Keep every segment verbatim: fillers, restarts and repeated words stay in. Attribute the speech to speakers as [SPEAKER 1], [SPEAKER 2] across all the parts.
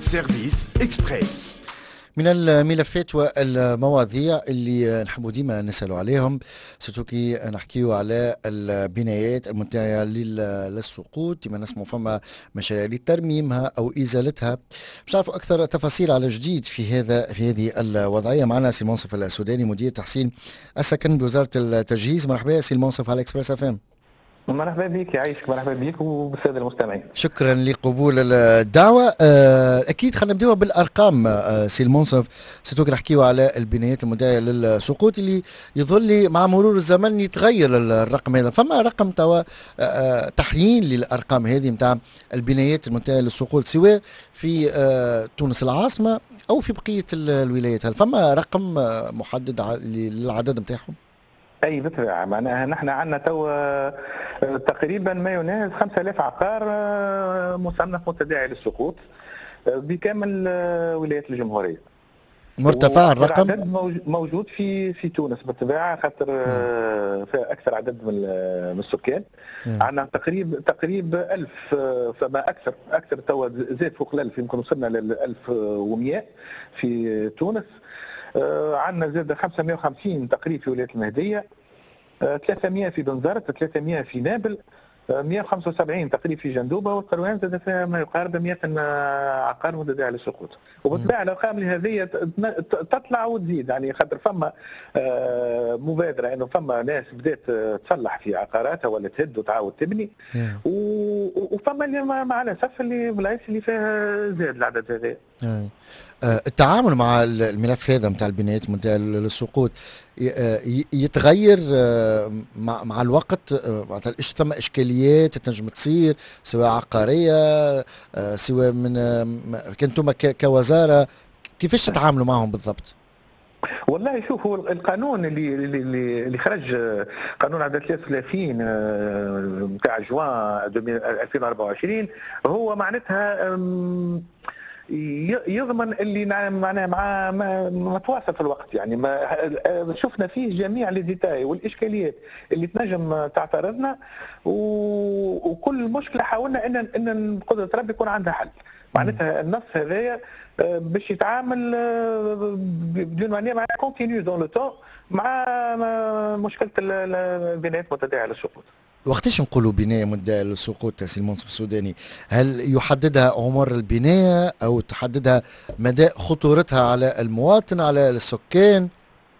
[SPEAKER 1] سيرفيس إكسبريس.
[SPEAKER 2] من الملفات والمواضيع اللي نحبوا ديما نسألوا عليهم ستوكي نحكيو على البنايات المنتهية للسقوط، ديما نسمعوا فما مشاريع لترميمها أو إزالتها. باش نعرفوا أكثر تفاصيل على جديد في هذا في هذه الوضعية. معنا سي المنصف السوداني مدير تحسين السكن بوزارة التجهيز. مرحبا سي المنصف على إكسبريس اف ام.
[SPEAKER 3] مرحبا بك يعيشك، مرحبا بك وبالساده المستمعين.
[SPEAKER 2] شكرا لقبول الدعوه. اكيد خلينا نبداو بالارقام سي المنصف، ستوك نحكيو على البنايات المدعيه للسقوط اللي يظل مع مرور الزمن يتغير الرقم هذا. فما رقم توا تحيين للارقام هذه نتاع البنايات المنتهيه للسقوط سواء في تونس العاصمه او في بقيه الولايات؟ هل فما رقم محدد للعدد نتاعهم؟
[SPEAKER 3] اي بالطبع، معناها نحن عندنا تو تقريبا ما يناهز خمسة آلاف عقار مصنف متداعي للسقوط بكامل ولايات الجمهوريه.
[SPEAKER 2] مرتفع الرقم؟
[SPEAKER 3] عدد موجود في في تونس بالطبيعه، خاطر فيها اكثر عدد من السكان. عندنا تقريبا تقريبا ألف، فما اكثر اكثر تو زاد فوق الألف، يمكن وصلنا لل ألف ومئة في تونس. عندنا زاد خمسمئة وخمسين تقريبا في ولاية المهدية، ثلاثمئة في بنزرت، ثلاثمئة في نابل، مئة وخمسة وسبعين تقريبا في جندوبة، والقروان زاد فيها ما يقارب مئة عقار متداعي للسقوط. وبالطبع الارقام هذه تطلع وتزيد، يعني خاطر فما مبادرة انه فما ناس بدات تصلح في عقاراتها ولا تهد وتعاود تبني، وفما اللي مع الاسف اللي بالعكس اللي فيها زاد العدد هذا.
[SPEAKER 2] التعامل مع الملف هذا نتاع البنايات المنتهية للسقوط يتغير مع مع الوقت؟ مثلا ايش ثم اشكاليات تنجم تصير سواء عقاريه سواء من كنتم كوزاره، كيفاش تتعاملوا معهم بالضبط؟
[SPEAKER 3] والله شوف، هو القانون اللي اللي اللي خرج، قانون عدد ثلاثة وثلاثين نتاع جوان ألفين وأربعة وعشرين، هو معناتها يضمن اللي معناها مع متواصل في الوقت. يعني ما شفنا فيه جميع الديتاي والاشكاليات اللي تنجم تعترضنا، وكل مشكله حاولنا ان ان بقدره ربي يكون عندها حل. معناتها النص هذايا باش يتعامل بدون معنى مع كونتينيو دون لو تون مع مشكله البنايات المتداعيه للسقوط.
[SPEAKER 2] وقتاش نقولوا بناية مدعية للسقوط سي المنصف السوداني؟ هل يحددها عمر البناية أو تحددها مدى خطورتها على المواطن على السكان؟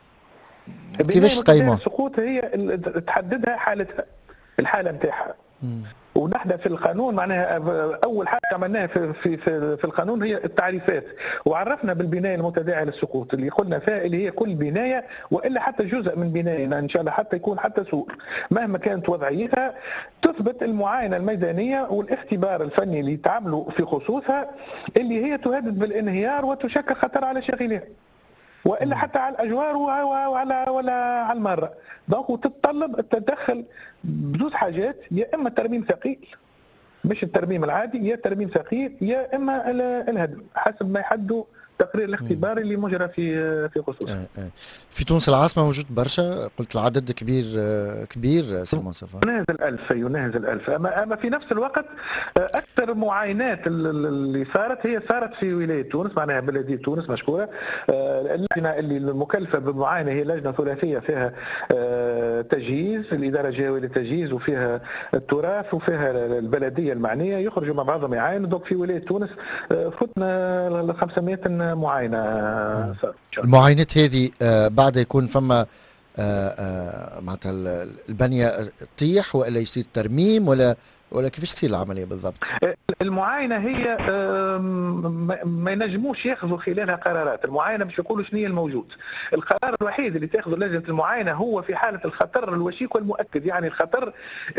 [SPEAKER 2] كيفاش تقيمها؟
[SPEAKER 3] السقوط هي تحددها حالتها، الحالة نتاعها. ونحن في القانون معناها اول حاجه عملناها في في في القانون هي التعريفات، وعرفنا بالبنايه المتداعيه للسقوط اللي قلنا فيها اللي هي كل بنايه والا حتى جزء من بنايه، ان شاء الله حتى يكون حتى سور مهما كانت وضعيتها، تثبت المعاينه الميدانيه والاختبار الفني اللي يتعاملوا في خصوصها اللي هي تهدد بالانهيار وتشكل خطر على شاغلها، والا حتى على الاجوار وعلى ولا على المره. دونك وتتطلب التدخل بزوج حاجات، يا اما ترميم ثقيل مش الترميم العادي، يا ترميم ثقيل يا اما الهدم حسب ما يحدوا تقرير الاختبار اللي مجرى في في خصوصه.
[SPEAKER 2] آه آه. في تونس العاصمه موجود برشا، قلت العدد كبير آه كبير سي المنصف،
[SPEAKER 3] يناهز الألف يناهز الألف. أما أما في نفس الوقت أكثر معاينات اللي صارت هي صارت في ولاية تونس، معناها بلدية تونس مشكورة. اللجنة اللي المكلفة بالمعاينة هي لجنة ثلاثية فيها تجهيز، الإدارة الجهوية للتجهيز وفيها التراث وفيها البلدية المعنية، يخرجوا مع بعضهم يعاينوا. دوك في ولاية تونس فتنا خمسمئة معاينة.
[SPEAKER 2] المعاينات هذه بعد يكون فما معناتها البنية تطيح ولا يصير ترميم ولا ولا كيفاش تصير العمليه بالضبط؟
[SPEAKER 3] المعاينه هي ما ينجموش ياخذوا خلالها قرارات، المعاينه باش يقولوا شنو هي الموجود. القرار الوحيد اللي تاخذه لجنه المعاينه هو في حاله الخطر الوشيك والمؤكد، يعني الخطر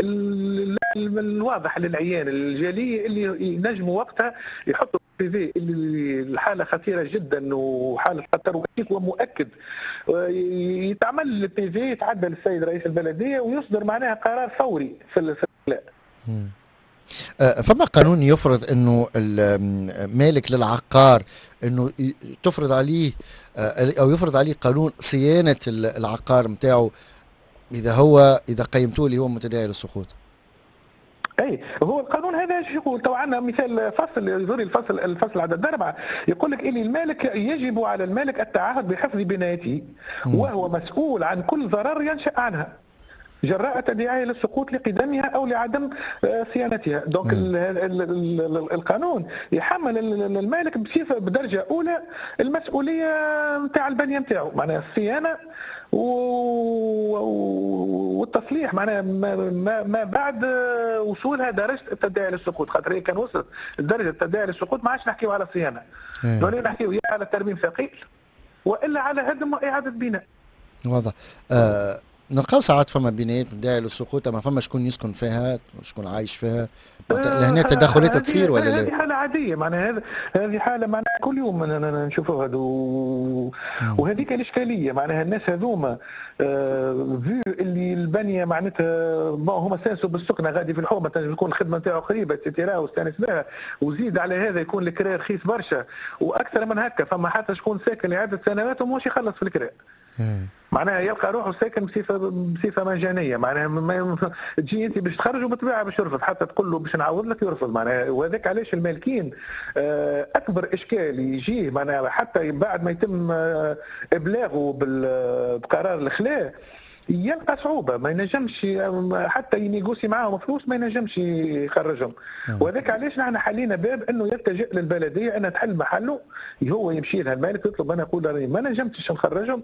[SPEAKER 3] الواضح للعيان الجلي اللي ينجموا وقتها يحطوا في في اللي الحاله خطيره جدا وحاله خطر وشيك ومؤكد، يتعمل البي في، يتعدى للسيد رئيس البلديه ويصدر معناها قرار فوري في الإخلاء.
[SPEAKER 2] فما قانون يفرض انه المالك للعقار انه تفرض عليه او يفرض عليه قانون صيانه العقار نتاعو اذا هو اذا قيمتوه اللي هو متداعي للسقوط؟
[SPEAKER 3] اي هو القانون هذا شو يقول؟ تو عندنا مثال فصل يظهر الفصل الفصل عدد أربعة يقول لك إن المالك يجب على المالك التعهد بحفظ بنايته وهو مسؤول عن كل ضرر ينشأ عنها جراء تداعيها للسقوط لقدمها او لعدم صيانتها. دونك القانون يحمل المالك بصفه بدرجه اولى المسؤوليه نتاع البنيه نتاعو، معناها الصيانه والتصليح معناها ما, ما بعد وصولها درجه التداعي للسقوط، خاطر هي كان وصلت لدرجه التداعي للسقوط ما عادش نحكيو على الصيانه، ولا نحكيو يا على ترميم ثقيل والا على هدم واعاده بناء.
[SPEAKER 2] واضح. آه نلقاو ساعات فما بنايات مداعية للسقوط ما فما شكون يسكن فيها شكون عايش فيها، لهنا تدخلات تصير ولا لا؟
[SPEAKER 3] هذه حالة عادية معناها هذا هذه حالة معناها كل يوم نشوفوا هذا وهذيك الإشكالية معناها الناس هذوما فيو اللي البنية معناتها هما سانسوا بالسكنة غادي في الحومة تكون الخدمة نتاعو قريبة تيرا واستانس بها وزيد على هذا يكون الكراء رخيص برشا وأكثر من هكا فما حتى شكون ساكن لعدة سنوات ومش يخلص في الكراء. معناها يلقى روحه ساكن بصفه بصفه مجانيه، معناها ما تجي انت باش تخرج وبالطبيعه باش يرفض حتى تقول له باش نعوض لك يرفض معناها. وهذاك علاش المالكين اكبر اشكال يجيه معناها حتى بعد ما يتم ابلاغه بقرار الاخلاء يلقى صعوبه ما ينجمش حتى ينيغوسي معاهم فلوس ما ينجمش يخرجهم. وهذاك علاش نحن حلينا باب انه يلتجئ للبلديه انها تحل محله، هو يمشي لها المالك يطلب انا اقول ما نجمتش نخرجهم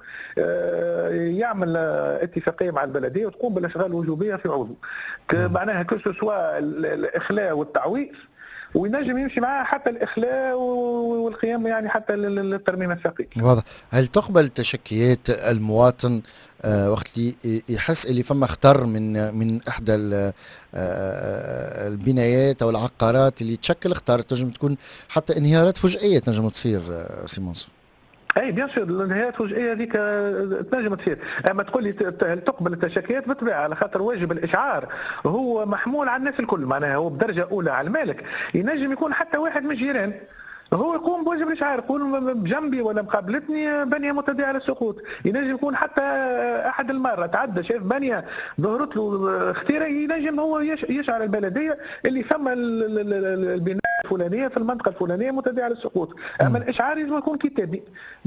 [SPEAKER 3] يعمل اتفاقيه مع البلديه وتقوم بالاشغال الوجوبيه في عضو معناها كو سوا الاخلاء والتعويض وينجم يمشي معاه حتى الاخلاء والقيام يعني حتى للترميم الثقيل.
[SPEAKER 2] واضح. هل تقبل تشكيات المواطن آه وقت اللي يحس اللي فما خطر من من احدى آه البنايات او العقارات اللي تشكل خطر تنجم تكون حتى انهيارات فجائيه تنجم تصير آه سي منصور؟
[SPEAKER 3] اي بيان سور الانهيارات الفجائيه هذيك تنجم تصير، اما تقول لي هل تقبل التشكيات بالطبيعه على خاطر واجب الاشعار هو محمول على الناس الكل معناها هو بدرجه اولى على المالك، ينجم يكون حتى واحد من الجيران هو يقوم بواجب الاشعار يقول بجنبي ولا مقابلتني بنيه متداعيه للسقوط، ينجم يكون حتى احد المره تعدى شاف بنيه ظهرت له اختيره ينجم هو يشعر البلديه اللي ثم البناء الفلانيه في المنطقه الفلانيه متداعيه للسقوط، اما الاشعار لازم يكون كتابي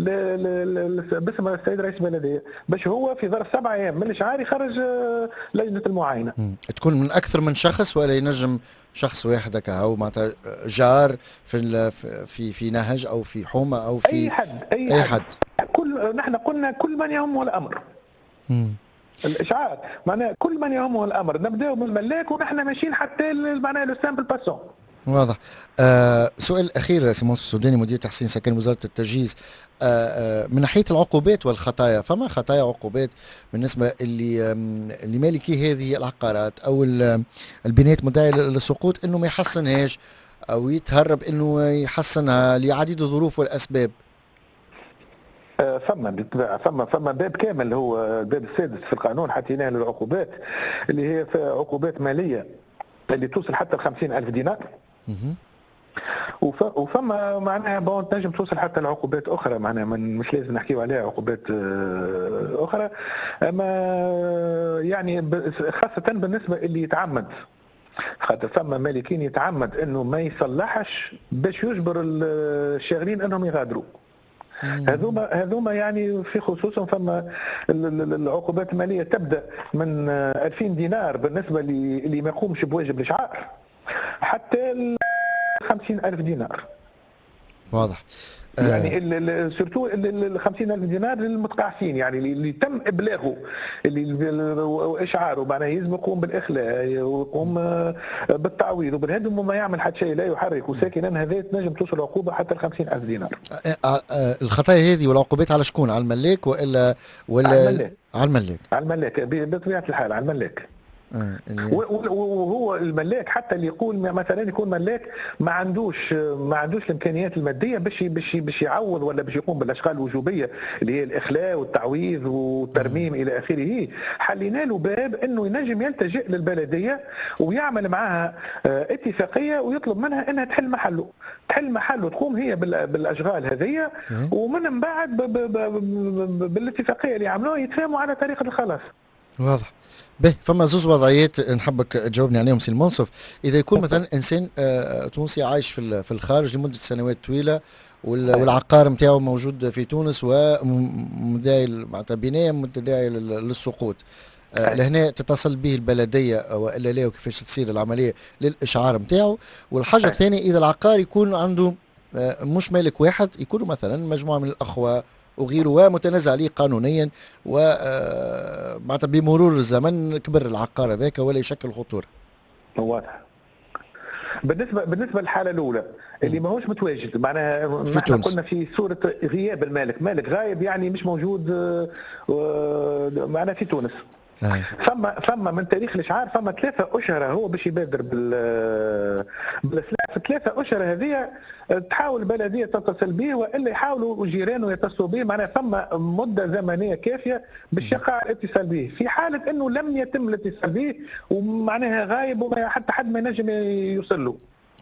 [SPEAKER 3] باسم السيد رئيس البلديه باش هو في ظرف سبعة ايام من الاشعار يخرج لجنه المعاينه.
[SPEAKER 2] تكون من اكثر من شخص ولا ينجم شخص واحد هكا او معناتها جار في في في نهج او في حومه او في
[SPEAKER 3] اي حد اي, أي حد. حد كل نحن قلنا كل من يهمه الامر. مم. الاشعار معناها كل من يهمه الامر نبداو من الملاك ونحن ماشيين حتى معناها لو سامبل باسون.
[SPEAKER 2] واضح. آه سؤال اخير سي منصور السوداني مدير تحسين سكن وزاره التجهيز، آه آه من ناحيه العقوبات والخطايا فما خطايا عقوبات بالنسبه اللي اللي مالكي هذه العقارات او البنايات مداعيه للسقوط انه ما يحسنهاش او يتهرب انه يحسنها لعديد الظروف والاسباب؟
[SPEAKER 3] فما بالطبيعه فما فما باب كامل هو الباب السادس في القانون حطيناه للعقوبات اللي هي عقوبات ماليه اللي توصل حتى ل خمسين ألف دينار. وفما معناها بون تنجم توصل حتى لعقوبات اخرى معناها من مش لازم نحكيو عليها عقوبات اخرى، اما يعني خاصه بالنسبه اللي يتعمد خاطر فما مالكين يتعمد انه ما يصلحش باش يجبر الشاغلين انهم يغادروا. هذوما هذوما يعني في خصوصا فما العقوبات الماليه تبدا من ألفين دينار بالنسبه اللي ما يقومش بواجب الاشعار حتى خمسين ألف دينار.
[SPEAKER 2] واضح.
[SPEAKER 3] يعني سورتو ال خمسين ألف دينار للمتقاعسين يعني اللي تم ابلاغه اللي اشعاره معناه يلزم يقوم بالاخلاء ويقوم بالتعويض وبالهدم وما يعمل حتى شيء لا يحرك وساكنا هذا تنجم توصل عقوبه حتى ل خمسين ألف دينار.
[SPEAKER 2] الخطايا هذه والعقوبات على شكون؟ على الملاك والا ولا
[SPEAKER 3] على الملاك؟
[SPEAKER 2] على الملاك
[SPEAKER 3] على الملاك بطبيعه الحال على الملاك. آه وهو الملاك حتى اللي يقول مثلا يكون ملاك ما عندوش ما عندوش الامكانيات الماديه باش باش باش يعوض ولا باش يقوم بالاشغال الوجوبيه اللي هي الاخلاء والتعويض والترميم الى اخره، حلينا له باب انه ينجم يلتجئ للبلديه ويعمل معها اتفاقيه ويطلب منها انها تحل محله تحل محله تقوم هي بالاشغال هذه ومن بعد بالاتفاقيه اللي عملوها يتفاهموا على طريقه الخلاص.
[SPEAKER 2] واضح. به فما زوز وضعيات نحبك تجاوبني عليهم سي المنصف. اذا يكون مثلا انسان آه تونسي عايش في ال- في الخارج لمده سنوات طويله وال- والعقار نتاعو موجود في تونس ومدعي معناتها بنايه مدعي لل- للسقوط، آه لهنا تتصل به البلديه والا لا وكيفاش تصير العمليه للاشعار نتاعو. والحاجه الثانيه اذا العقار يكون عنده آه مش مالك واحد، يكونوا مثلا مجموعه من الاخوه وغيره ومتنازع عليه قانونيا و آه، معناتها بمرور الزمن كبر العقار هذاك ولا يشكل خطوره.
[SPEAKER 3] واضح. بالنسبه بالنسبه للحاله الاولى اللي ماهوش متواجد، معناها
[SPEAKER 2] في
[SPEAKER 3] نحن
[SPEAKER 2] تونس.
[SPEAKER 3] قلنا في صوره غياب المالك، مالك غايب يعني مش موجود، آه، آه، معناها في تونس.
[SPEAKER 2] آه.
[SPEAKER 3] فما فما من تاريخ الاشعار فما ثلاثه اشهر هو باش يبادر بال بالسلاح. في الثلاثه اشهر هذه تحاول البلديه تتصل به والا يحاولوا جيرانه يتصلوا به، معناها فما مده زمنيه كافيه باش يقع الاتصال به. في حاله انه لم يتم الاتصال به ومعناها غايب وما حتى حد ما ينجم يوصل له،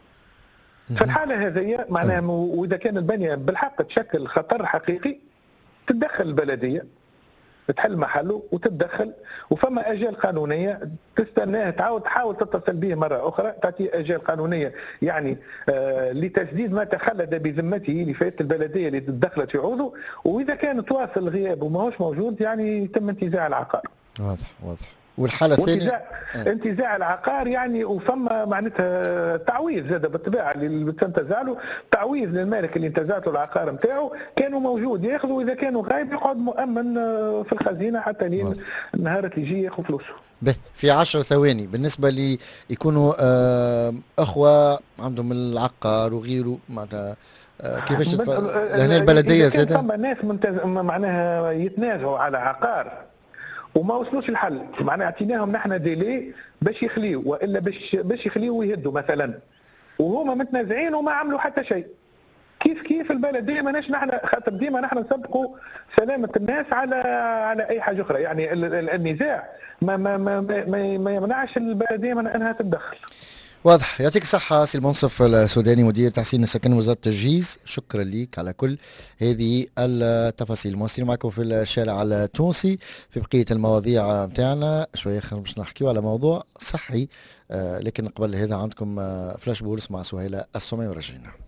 [SPEAKER 3] في الحاله هذه معناها واذا كان البنيه بالحق تشكل خطر حقيقي تتدخل البلديه تحل محله وتتدخل، وفما اجال قانونيه تستناه تعاود تحاول تتصل به مره اخرى، تعطيه اجال قانونيه يعني آه لتسديد ما تخلد بذمته لفائده البلديه اللي تدخلت في عوضه، واذا كان تواصل الغياب وماهوش موجود يعني يتم انتزاع العقار.
[SPEAKER 2] واضح واضح. والحاله الثانيه
[SPEAKER 3] انتزاع آه. انتزاع العقار يعني وفما معناتها تعويض زاد بالطبيعه اللي بتنتزع له، تعويض للمالك اللي انتزعته العقار نتاعو كانوا موجود ياخذه، واذا كانوا غايب يقعد مؤمن في الخزينه حتى لين النهار اللي يجي ياخذ فلوسه.
[SPEAKER 2] به في عشر ثواني بالنسبه لي يكونوا آه اخوه عندهم العقار وغيره معناتها آه كيفاش تف... لهنا البلديه زاد
[SPEAKER 3] فما ناس منتز... معناها يتنازعوا على عقار وما وصلوش الحل، معناها اعطيناهم نحن ديلي باش يخليوا والا باش باش يخليوا ويهدوا مثلا، وهما متنازعين وما عملوا حتى شيء. كيف كيف البلديه ماناش نحن خاطر ديما نحن نسبقوا سلامه الناس على على اي حاجه اخرى، يعني النزاع ما ما ما ما, ما يمنعش البلديه من انها تتدخل.
[SPEAKER 2] واضح. يعطيك الصحة سي المنصف السوداني مدير تحسين السكن وزارة التجهيز، شكرا لك على كل هذه التفاصيل. مواصلين معكم في الشارع التونسي في بقية المواضيع متاعنا شوية خلينا باش نحكيو على موضوع صحي، آه لكن قبل هذا عندكم آه فلاش بولس مع سهيلة السمي ورجعنا.